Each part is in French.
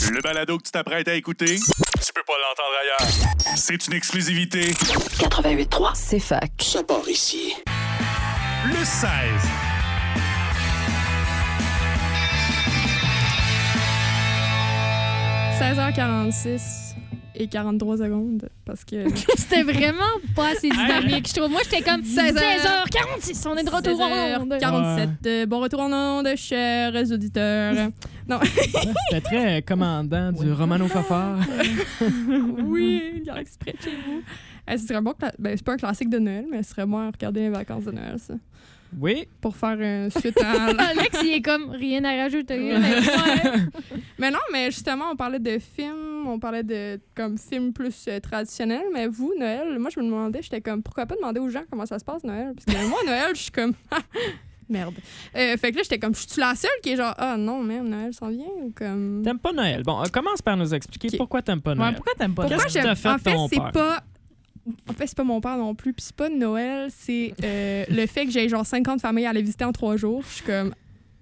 Le balado que tu t'apprêtes à écouter, tu peux pas l'entendre ailleurs. C'est une exclusivité. 88.3, c'est fac. Ça part ici. Le 16. « 16h46 et 43 secondes, parce que... C'était vraiment pas assez dynamique, je trouve. Moi, j'étais comme 16h46, on est de retour en onde. 16h47. Bon retour en onde, chers auditeurs. Non. C'était très commandant du Romano Fafard. Oui, gars exprès de chez vous. Ce serait bon, c'est pas un classique de Noël, mais ce serait bon à regarder les vacances de Noël, ça. Oui. Pour faire une suite à... Alex, il est comme rien à rajouter. Mais non, mais justement, on parlait de films, on parlait de comme films plus traditionnels, mais vous, Noël, moi, je me demandais, j'étais comme, pourquoi pas demander aux gens comment ça se passe, Noël? Parce que moi, Noël, je suis comme... Merde. Fait que là, j'étais comme, je suis la seule qui est genre, ah non, même Noël s'en vient ou comme. T'aimes pas Noël? Bon, commence par nous expliquer pourquoi t'aimes pas Noël. Ouais, pourquoi t'aimes pas Pourquoi Noël? Qu'est-ce que t'as fait en de fait, ton c'est père? pas. En fait, c'est pas mon père non plus, puis c'est pas Noël, c'est le fait que j'ai genre 50 familles à aller visiter en 3 jours. Je suis comme.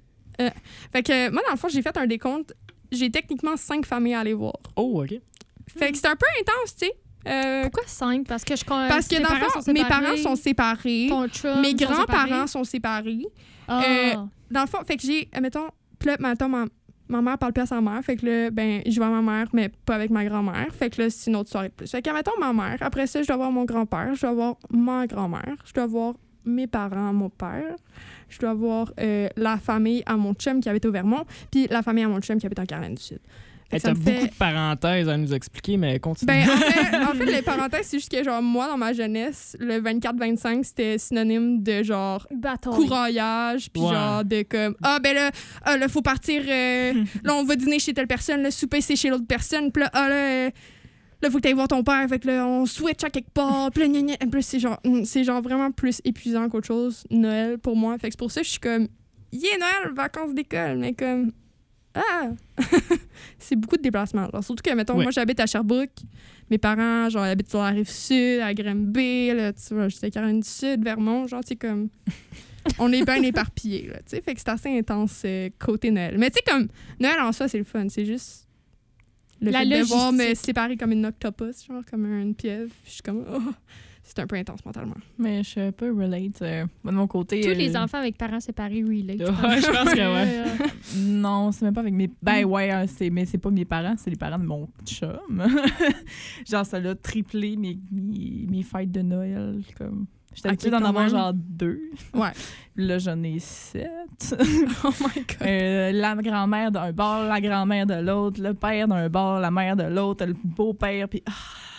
Fait que moi, dans le fond, j'ai fait un décompte. J'ai techniquement 5 familles à aller voir. Oh, OK. Fait que c'est un peu intense, tu sais. Pourquoi 5? Parce que Parce que dans le fond, mes parents sont séparés. Ton chum Mes sont grands-parents sont séparés. Ah. Dans le fond, fait que j'ai, mettons, puis là, ma mère parle plus à sa mère, fait que là, ben, je vois ma mère, mais pas avec ma grand-mère, fait que là, c'est une autre soirée de plus. Fait que, mettons, ma mère, après ça, je dois voir mon grand-père, je dois voir ma grand-mère, je dois voir mes parents, mon père, je dois voir la famille à mon chum qui habite au Vermont, puis la famille à mon chum qui habite en Caroline du Sud. Hey, t'as beaucoup de parenthèses à nous expliquer, mais continue. Ben, en fait, les parenthèses, c'est juste que, genre, moi, dans ma jeunesse, le 24-25, c'était synonyme de, genre, couraillage, puis genre, de comme, là, faut partir, là, on va dîner chez telle personne, le souper, c'est chez l'autre personne, puis là, là, faut que t'ailles voir ton père, fait que là, on switch à quelque part, puis là, gna, gna. En plus, c'est genre vraiment plus épuisant qu'autre chose, Noël, pour moi. Fait que c'est pour ça que je suis comme, Noël, vacances d'école, mais comme... Ah! C'est beaucoup de déplacements. Genre, surtout que, mettons, moi, j'habite à Sherbrooke. Mes parents, genre, habitent sur la Rive-Sud, à Granby, là, tu vois, j'étais à Caroline du Sud, Vermont, genre, tu sais, comme... On est bien éparpillés, là, tu sais, fait que c'est assez intense côté Noël. Mais tu sais, comme, Noël en soi, c'est le fun, c'est juste le fait de devoir me séparer comme une octopus, genre, comme une pieuvre. Je suis comme, oh, c'est un peu intense mentalement. Mais je peux relate. De mon côté... Tous les enfants avec parents séparés relate. Ouais, je pense que ouais. Non, c'est même pas avec mes... Ben ouais, mais c'est pas mes parents, c'est les parents de mon chum. Genre, ça l'a triplé mes fêtes de Noël, comme... J'étais habituée d'en avoir genre 2. Ouais. Là, j'en ai 7. Oh my God. La grand-mère d'un bord, la grand-mère de l'autre, le père d'un bord, la mère de l'autre, le beau-père, puis...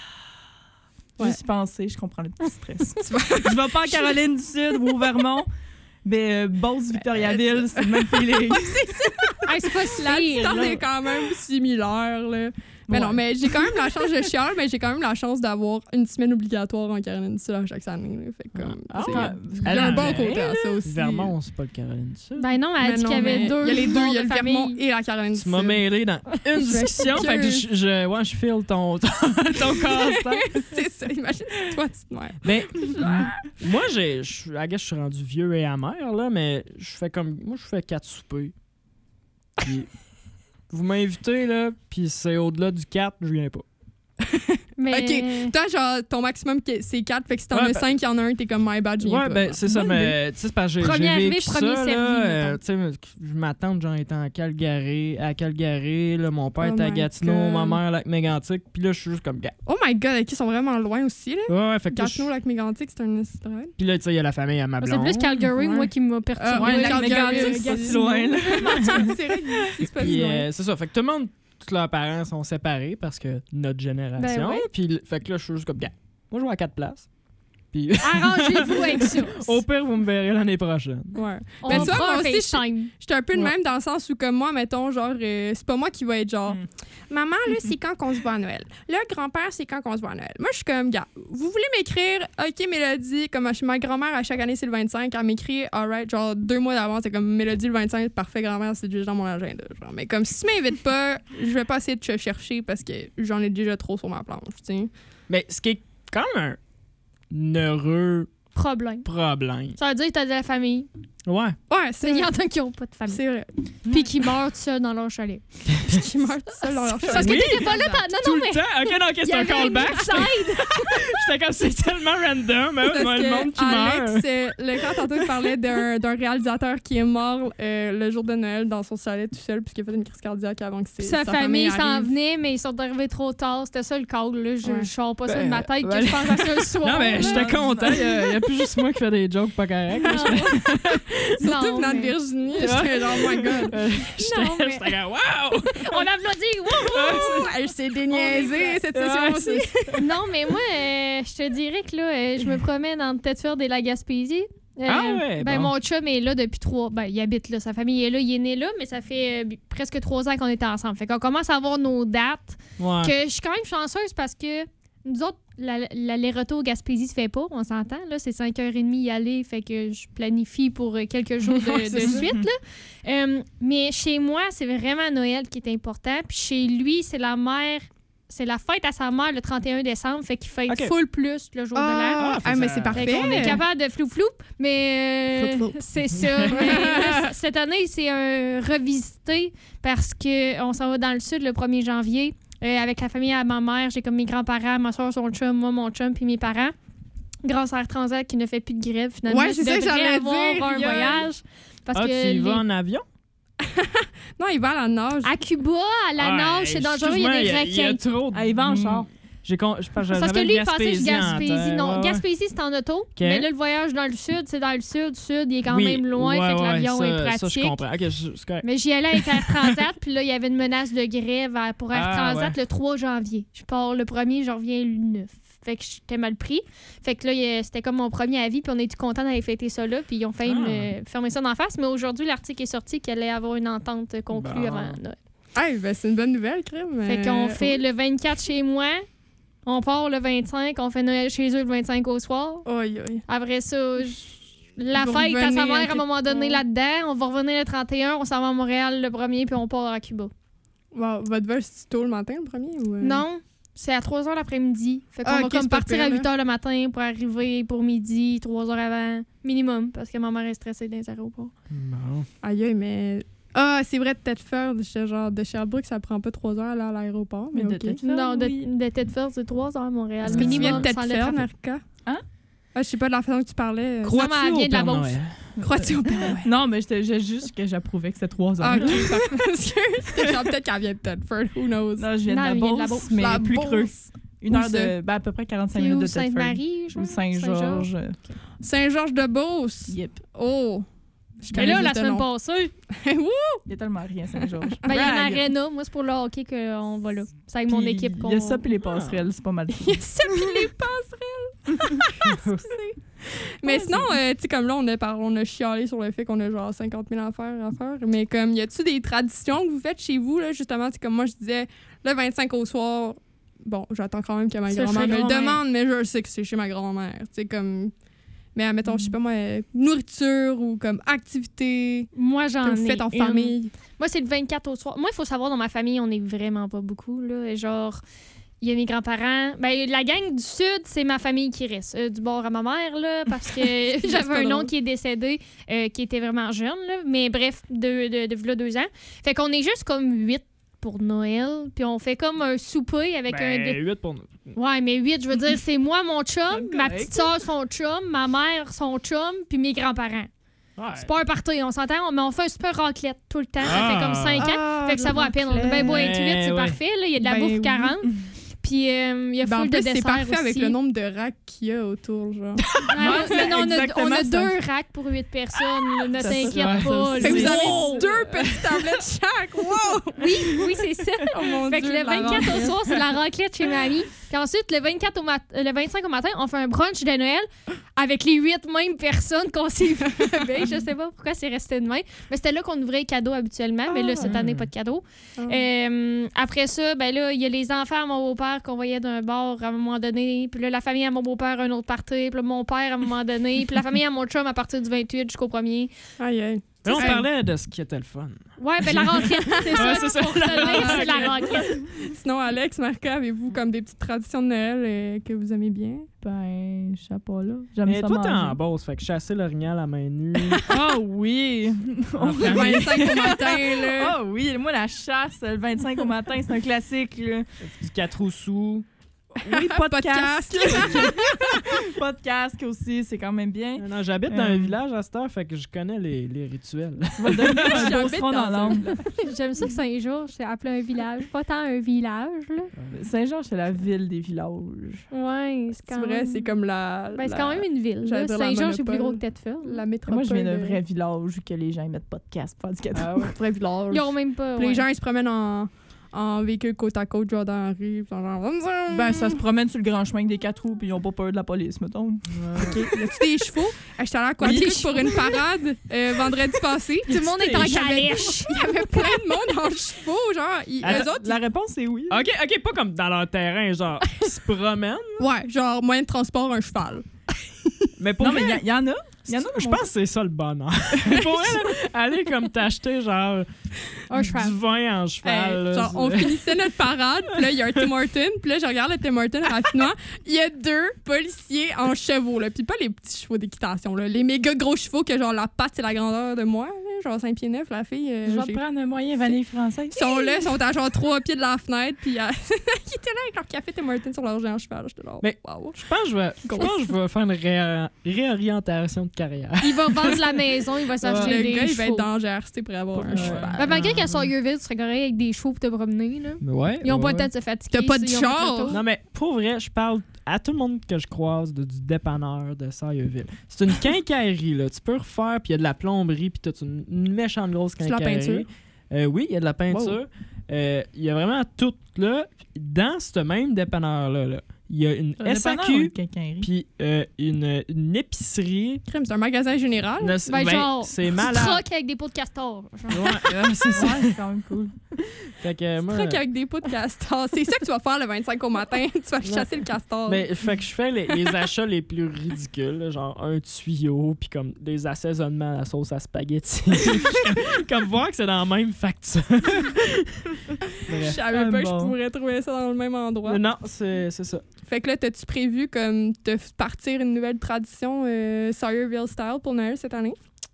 Juste y penser, je comprends le petit stress. Je vais pas en Caroline du Sud ou au Vermont, mais Beauce, Victoriaville, c'est le même feeling. C'est ça! C'est pas si La distance est quand même similaire, là. Mais non, mais j'ai quand même la chance, je chiale, mais j'ai quand même la chance d'avoir une semaine obligatoire en Caroline du Sud à chaque année. Là. Fait comme, il y a un bon côté à ça aussi. Vermont, c'est pas le Caroline du Sud. Ben non, elle a dit qu'il y avait 2. Il y a les deux, il y a le Vermont et la Caroline du Sud. Tu m'as mêlé dans une discussion, fait que je file ton casse-tête. C'est ça, imagine, toi, tu te meurs. Ben, moi, je suis rendu vieux et amer, là, mais je fais 4 soupers. Puis... Vous m'invitez, là, puis c'est au-delà du 4, je viens pas. Mais... OK. Toi, genre, ton maximum, c'est 4. Fait que si t'en as 5, il y en a un, t'es comme my bad, je viens pas. Ben, c'est ça, mais tu sais, c'est parce que j'ai vécu ça, là. Tu sais, ma tante, genre, était à Calgary, là, mon père était à Gatineau, ma mère, Lac-Mégantic, puis là, je suis juste comme gars. Oh my God, OK, ils sont vraiment loin aussi, là. Ouais, fait que Gatineau, Lac-Mégantic, c'est un stress. Puis là, tu sais, il y a la famille à ma blonde. C'est plus Calgary, moi, qui m'a perturbé. Lac-Mégantic, c'est pas si loin, là. C'est vrai que c'est pas si si loin. C'est ça, fait que tout le monde... Tous leurs parents sont séparés parce que notre génération. Ben ouais. Puis, fait que là, je suis juste comme, gars, moi, je joue à 4 places. Puis... Arrangez-vous avec ça. Au pire, vous me verrez l'année prochaine. Ouais. On Mais tu vois, fera moi un aussi, FaceTime. j'étais un peu de même dans le sens où, comme moi, mettons, genre, c'est pas moi qui va être genre, maman, là, c'est quand qu'on se voit à Noël. Là, grand-père, c'est quand qu'on se voit à Noël. Moi, je suis comme, gars, vous voulez m'écrire, OK, Mélodie, comme ma grand-mère, à chaque année, c'est le 25, elle m'écrit, alright, genre, 2 mois d'avance, c'est comme, Mélodie, le 25, parfait, grand-mère, c'est déjà dans mon agenda. Genre. Mais comme, si tu m'invites pas, je vais pas essayer de te chercher parce que j'en ai déjà trop sur ma planche, tu sais. Mais ce qui est quand même un heureux Problème. problème. Ça veut dire que t'as de la famille. Ouais. Ouais, c'est Il y vrai. en a qui n'ont pas de famille. C'est vrai. Puis qui meurent tout seuls dans leur chalet. Puis qui meurent tout seuls dans leur Parce que Oui. t'étais pas là Non, Tout non, le mais. temps. OK, non, OK, il y c'est un avait callback. une side. J'étais comme, c'est tellement random, hein, Parce moi, le que monde qui meurt. Alex, le grand tantôt, il parlait d'un réalisateur qui est mort le jour de Noël dans son chalet tout seul puisqu'il a fait une crise cardiaque avant que Sa famille s'en arrive. venait, mais ils sont arrivés trop tard. C'était ça le call. Là. Je Ouais. sors pas ça Ben, de ma tête ben, que je pense à ça le soir. Non, mais là. j'étais content. Il y a plus juste moi qui fais des jokes pas corrects. Non. Surtout Non, venant de mais- Virginie, j'étais genre, oh my god. Non, mais- J'étais comme, wow! On applaudit! Wouhou! Elle s'est déniaisée cette session Ouais, aussi. Non, mais moi, je te dirais que là, je me promène entre Thetford et la Gaspésie. Ah ouais, Ben, bon. mon chum est là depuis 3... Ben, il habite là, sa famille est là, il est né là, mais ça fait presque 3 ans qu'on était ensemble. Fait qu'on commence à avoir nos dates. Ouais. Que je suis quand même chanceuse parce que nous autres, l'aller-retour Gaspésie se fait pas, on s'entend. Là, c'est 5h30 y aller, fait que je planifie pour quelques jours de suite. Là. Mais chez moi, c'est vraiment Noël qui est important. Puis chez lui, c'est la mère... C'est la fête à sa mère le 31 décembre, fait qu'il fête Ok. full plus le jour de l'an. Ah, fait que mais ça- c'est parfait. Fait qu'on est capable de flou-flou, mais Flou-flou. c'est ça. Mais là, cette année, c'est un revisité parce qu'on s'en va dans le sud le 1er janvier avec la famille à ma mère. J'ai comme mes grands-parents, ma soeur, son chum, moi, mon chum, puis mes parents. Grâce à Air Transat qui ne fait plus de grève, finalement. Ouais, c'est ça que devrais j'allais avoir dire, un Yann. voyage. Parce Ah, que tu y vas les- en avion? Non, il va à la nage. à Cuba, à la nage, c'est dangereux, il y a des Il y requins. a trop de... Ah, il va en char. C'est parce que lui, il pensait que Gaspésie. Non, Gaspésie, Gaspésie, c'est en auto. Mais là, le voyage dans le sud, c'est dans le sud. Sud, il est quand même loin, fait que l'avion est pratique. Ça, je comprends. OK, c'est correct. Mais j'y allais avec Air Transat, puis là, il y avait une menace de grève pour Air Ah, Transat le 3 janvier. Je pars le 1er, je reviens le 9. Fait que j'étais mal pris. Fait que là, c'était comme mon premier avis, puis on était contents d'aller fêter ça là, puis ils ont failli me fermer ça d'en face. Mais aujourd'hui, l'article est sorti qu'il allait avoir une entente conclue Bon. avant Noël. Hey, ben, c'est une bonne nouvelle, crème. Fait qu'on fait le 24 chez moi, on part le 25, on fait Noël chez eux le 25 au soir. Aïe, aïe. Après ça, la Vous fête à sa revenez mère à un quelque moment donné part. là-dedans. On va revenir le 31, on s'en va à Montréal le 1er, puis on part à Cuba. Wow, votre vol, c'est tôt le matin, le premier? Ou Non, c'est à 3h l'après-midi. Fait qu'on Ah, va ok, comme c'est pas partir pire, à là. 8h le matin pour arriver pour midi, 3h avant, minimum, parce que ma mère est stressée dans les aéroports. Bon. Aïe, aïe, mais. Ah, c'est vrai, de Thetford, genre de Sherbrooke, ça prend pas 3 heures à aller à l'aéroport. Mais Mais de ok. Thetford. Non, oui. de Thetford, c'est 3h à Montréal. Est-ce que tu viens de Minimum, sans le Thetford, trafic. Marika? Hein? Ah, je sais pas de la façon que tu parlais. Crois- Crois-tu elle au vient de la Père Beauce. Noël? Crois-tu au Père Noël? Non, mais j'ai juste que j'approuvais que c'était 3 heures. Ah, ok. Excuse. Genre, peut-être qu'elle vient de Thetford, who knows? Non, je viens Non, de la elle vient de la Beauce, Beauce. mais La plus Beauce. creux. Une Où heure ça? de... Ben, à peu près 45 Puis minutes où de Thetford. Sainte-Marie, genre? Ou Saint-Georges. Saint-Georges-de-Beauce. Yep. Oh. Mais là, la semaine passée, Wouh! Il y a tellement rien, Saint-Georges. ben, il y a Brag. une arena. Moi, c'est pour le hockey qu'on va là. C'est avec mon Puis équipe qu'on Il y a ça, puis les passerelles, c'est pas mal. Il y a ça, puis les passerelles. Mais sinon, tu sais, comme là, on a chialé sur le fait qu'on a genre 50 000 affaires à faire. Mais comme, y a-tu des traditions que vous faites chez vous, là, justement? C'est comme moi, je disais, le 25 au soir, bon, j'attends quand même que ma C'est grand-mère chez me le grand-mère. demande, mais je sais que c'est chez ma grand-mère. Tu sais, comme. Mais admettons, je sais pas moi, nourriture ou comme activité Moi, j'en que vous ai faites en une. famille. Moi, c'est le 24 au soir. Moi, il faut savoir, dans ma famille, on est vraiment pas beaucoup. Là. Genre, il y a mes grands-parents. Ben, la gang du Sud, c'est ma famille qui reste. Du bord à ma mère, là, parce que j'avais pas un drôle. oncle qui est décédé, qui était vraiment jeune. Là. Mais bref, de là 2 ans. Fait qu'on est juste comme 8 pour Noël. Puis on fait comme un souper avec un... Ben, 8 pour nous. Ouais, mais 8, je veux dire, c'est moi, mon chum, C'est ma correct. petite soeur, son chum, ma mère, son chum, puis mes grands-parents. Ouais. C'est pas un party, on s'entend, mais on fait un super raclette tout le temps. Ça Ah. fait comme 5 ans. Ah, Fait que ça va à peine. On est bien beau être 8, c'est Ouais. parfait. Là. Il y a de la Ben bouffe oui. 40. Puis il y a Ben, en full de plus, c'est desserts parfait avec aussi. le nombre de racks qu'il y a autour, genre. Ouais, c'est non, on a exactement 2 ça. racks pour 8 personnes. là, Ne Ça, t'inquiète ouais, pas. ça, là. Fait que vous Wow! avez 2 petites tablettes chaque. Wow! Oui, c'est ça. Oh mon Fait que Dieu, le la 24 au raclette. soir, c'est la raclette chez mamie. Puis ensuite, le 25 au matin, on fait un brunch de Noël avec les 8 mêmes personnes qu'on s'est vu. Je sais pas pourquoi c'est resté de même. Mais c'était là qu'on ouvrait les cadeaux habituellement. Mais là, cette année, pas de cadeaux. Ah. Après ça, ben là, il y a les enfants à mon beau-père qu'on voyait d'un bar à un moment donné. Puis là, la famille à mon beau-père, un autre party. Puis là, mon père à un moment donné. Puis la famille à mon chum à partir du 28 jusqu'au 1er. Aïe, aïe. Mais on parlait de ce qui était le fun. Ouais, ben la raclette, c'est ça. C'est ça. C'est la raclette. Sinon, Alex, Marca, avez-vous comme des petites traditions de Noël que vous aimez bien? Ben, je sais pas, là. J'aime Mais ça toi, t'es en manger. Beauce, fait que chasser l'orignal à main nue. Ah oui! En Le famille. 25 au matin, là. Ah oui! Moi, la chasse, le 25 au matin, c'est un classique, là. Du 4 roues sous. Oui, pas de Pas de casque. Pas de casque aussi, c'est quand même bien. Non, j'habite dans un village à cette heure, fait que je connais les rituels. Tu vas devenir un J'habite beauceron dans dans l'ombre. J'aime ça que Saint-Georges, c'est appelé un village. Pas tant un village, là. Saint-Georges, c'est la ville des villages. Ouais, c'est C'est quand vrai, même... c'est comme la. Ben, c'est quand même une ville. J'allais là. dire la Saint-Georges, c'est plus monopole. gros que Thetford. La métropole. Moi, je viens d'un vrai village que les gens mettent pas de casque pour faire du cadeau. Ah ouais, vrai village. Ils ont même pas... Puis ouais. les gens, ils se promènent en véhicule côte à côte, genre dans la rue. Puis genre... Ben, ça se promène sur le grand chemin avec des 4 roues, puis ils ont pas peur de la police, mettons. OK. Y a-tu des chevaux? J'étais allée à Aquatique pour une parade vendredi passé. Tout le monde est en Il y avait- calèche. Il y avait plein de monde en chevaux, genre. Attends, Eux autres, La réponse, c'est oui. OK, pas comme dans leur terrain, genre, ils se promènent. ouais, genre moyen de transport, un cheval. Mais pour Non, vrai, mais il y en a. Il y en a. je pense que c'est ça le bonheur. Pour vrai, là, aller comme t'acheter, genre, Un cheval. du vin en cheval. Hey, là, genre, on finissait notre parade, puis là, il y a un Tim Hortons, puis là, je regarde le Tim Hortons rapidement. Il y a 2 policiers en chevaux, là. Puis pas les petits chevaux d'équitation, là. Les méga gros chevaux que, genre, la patte, c'est la grandeur de moi, là. Genre 5 pieds 9, la fille. Je vais j'ai- te prendre un moyen vanille française. Ils sont là, ils sont à genre 3 pieds de la fenêtre, puis ils étaient là avec leur café Tim Hortons sur leur géant cheval. J'étais là, Mais- wow. Je pense que je vais faire une réorientation de carrière. Il va vendre la maison, il va s'acheter Le des gars, il va chevaux. être dans la GRC pour avoir un cheval. Ben, malgré qu'à Sawyerville, tu serais correct avec des chevaux pour te promener. Là. Ouais. Ils ont pas ouais. le temps de se fatiguer. T'as pas de ils ont char? le tour. Non, mais pour vrai, je parle à tout le monde que je croise du dépanneur de Sawyerville. C'est une quincaillerie, là. Tu peux refaire, puis il y a de la plomberie, puis t'as une méchante grosse C'est de la quincaillerie. Oui, il y a de la peinture. Il y a vraiment tout, là. Dans ce même dépanneur-là, là, il y a une SAQ, puis une épicerie. Crème, c'est un magasin général. Ben, genre, c'est Tu malade. troques avec des pots de castor. genre. Ouais, c'est ça. Ouais, c'est quand même cool. Fait que moi, Truc avec des pots de castor. C'est ça que tu vas faire le 25 au matin. Tu vas chasser le castor. mais fait que je fais les achats les plus ridicules, là, genre un tuyau, puis comme des assaisonnements à la sauce à spaghetti. comme voir que c'est dans la même facture. Je Bref. savais pas que je bon. pourrais trouver ça dans le même endroit. Non, c'est ça. Fait que là, t'as-tu prévu comme de partir une nouvelle tradition Sawyerville style pour Noël cette année?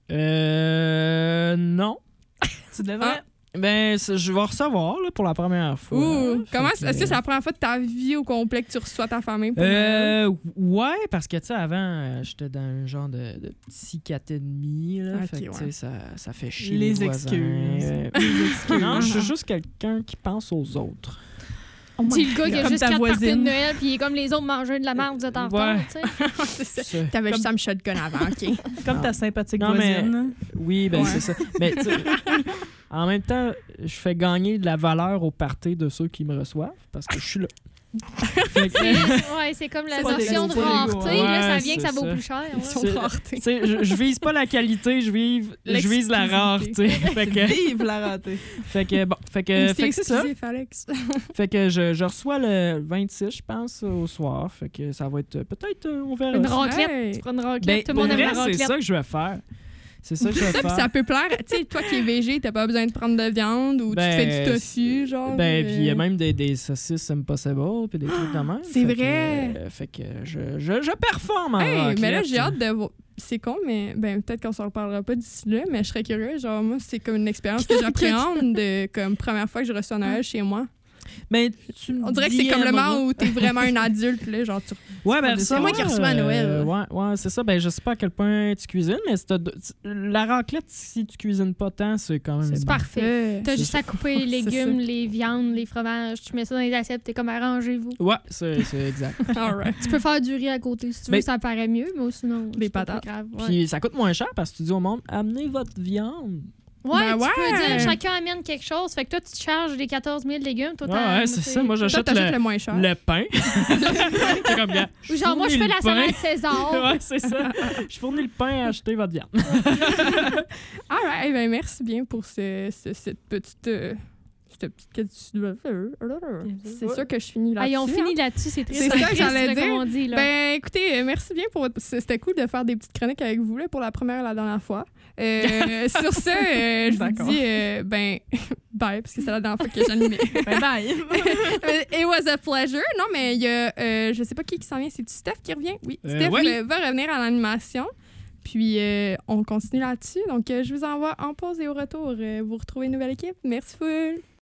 Non. Tu devrais. Ben, je vais recevoir là, pour la première fois. Ouh! Comment Fait que- est-ce que c'est la première fois de ta vie au complet que tu reçois ta famille pour Noël? Ouais, parce que, tu sais, avant, j'étais dans un genre de petit 4,5, là. Ok, fait que, tu ouais. sais, ça fait chier Les les voisins. excuses. Non, je suis juste quelqu'un qui pense aux autres. Dis le gars qui a Comme juste ta 4 parties de voisine. Noël, puis il est comme les autres mangeurs de la merde, vous êtes en retard, Ouais. tu sais. C'est ça. C'est- T'avais juste à me shotgun avant, OK? Comme ta sympathique Non, mais- voisine. Oui, ben Ouais. c'est ça. Mais tu sais, en même temps, je fais gagner de la valeur au party de ceux qui me reçoivent parce que je suis là. Fait que, Ouais, c'est comme la C'est pas notion de des gros, rareté, ouais. là, ça Ouais, vient que ça c'est vaut ça. plus cher. Ils ouais. sont C'est- de rareté. tu sais, je vise pas la qualité, je vise la rareté. fait que, Vive la ratée. fait que bon, fait que c'est ça. exclusif, Alex. Fait que je reçois le 26, je pense, au soir. Fait que ça va être peut-être, on verra. Une ça. raclette. Hey. Tu prends une raclette, Ben, tout le pour monde aime vrai, la c'est raclette. ça que je vais faire. C'est ça que je vais Ça, puis faire. ça peut plaire. Tu sais, toi qui es végé, t'as pas besoin de prendre de viande ou Ben, tu te fais du tofu, genre. Ben, puis il y a même des saucisses Impossible, puis des trucs de même. C'est Fait vrai. Que, fait que je performe en Hey, raclette. mais là, j'ai hâte de voir. C'est con, mais ben, peut-être qu'on s'en reparlera pas d'ici là, mais je serais curieuse. Genre, moi, c'est comme une expérience que j'appréhende de comme première fois que je reçois Noël chez moi. Mais tu me On dirait que c'est comme le DMeras. moment où t'es vraiment un adulte, là, genre, tu Ouais, ben C'est ça, moi qui reçois à Noël. Ouais, c'est ça. Ben, je sais pas à quel point tu cuisines, mais la raclette, si tu cuisines pas tant, c'est quand même. C'est parfait. T'as C'est juste ça. à couper les C'est légumes, les viandes, les fromages, tu mets ça dans les assiettes, t'es comme arrangez-vous. Ouais, c'est exact. All right. Tu peux faire du riz à côté si tu veux, Mais- ça paraît mieux, mais sinon. Des c'est pas patates. très grave, ouais. Puis ça coûte moins cher parce que tu dis au monde, amenez votre viande. Ouais, Ben tu peux ouais. dire chacun amène quelque chose. Fait que toi, tu te charges des 14 000 légumes. Toi, Ouais, c'est ça. Moi, Toi, j'achète t'achètes le moins cher. le pain. C'est comme bien. Ou genre, moi, je fais la salade salade. César. Ouais, c'est ça. Je fournis le pain à acheter votre viande. All right. Ben, merci bien pour cette petite c'était petite question. C'est sûr que je finis là-dessus. On finit là-dessus, c'est triste. C'est ça que j'allais dire. Comme on dit, là. Ben, écoutez, merci bien pour c'était cool de faire des petites chroniques avec vous là, pour la première et la dernière fois. Sur ce, je vous dis, bye, parce que c'est la dernière fois que j'animais. Bye. It was a pleasure. Non, mais il y a, je sais pas qui s'en vient, c'est Steph qui revient? Oui, Steph va revenir à l'animation. Puis, on continue là-dessus. Donc, je vous envoie en pause et au retour. Vous retrouvez une nouvelle équipe. Merci full!